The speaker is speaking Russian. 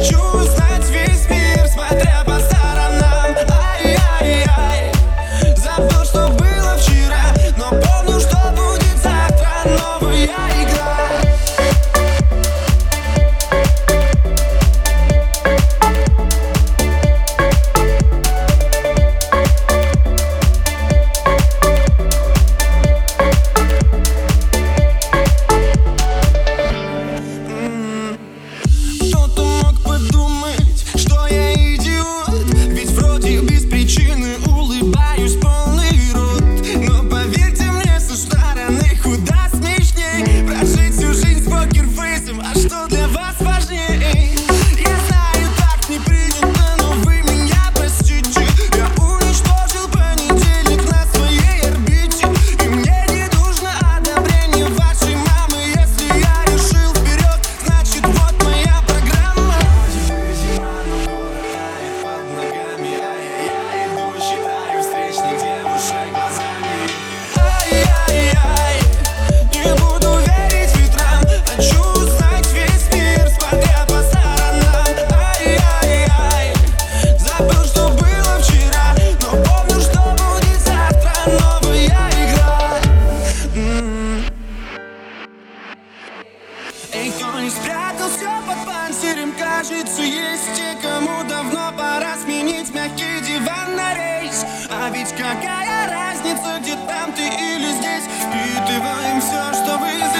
Хочу узнать весь мир, смотря по сторонам. Ай-яй-яй, забыл, что было вчера, но помню, что будет завтра. Новая игра. Кто-то мог подумать, что я идиот, ведь вроде без причины улыбаюсь полный рот. Но поверьте мне, со стороны куда смешней прожить всю жизнь с покерфейсом. А что для вас важнее? Я знаю, так не принято, но вы меня простите. Я уничтожил понедельник на своей орбите, и мне не нужно одобрение вашей мамы. Если я решил вперед, значит вот моя программа. Зима, но город тает под ногами. Ай-яй-яй, иду, считаю встречных девушек глазами. Ай-яй-яй, не буду верить ветрам. Хочу узнать весь мир, смотря по сторонам. Ай-яй-яй, забыл, что было вчера, но помню, что будет завтра. Новая игра. Эй, кто не спрятал все под панцирем, кажется, есть те, кому давно пора сменить мягкий диван на рейс. А ведь какая разница, где там ты или здесь, впитываем все, что вы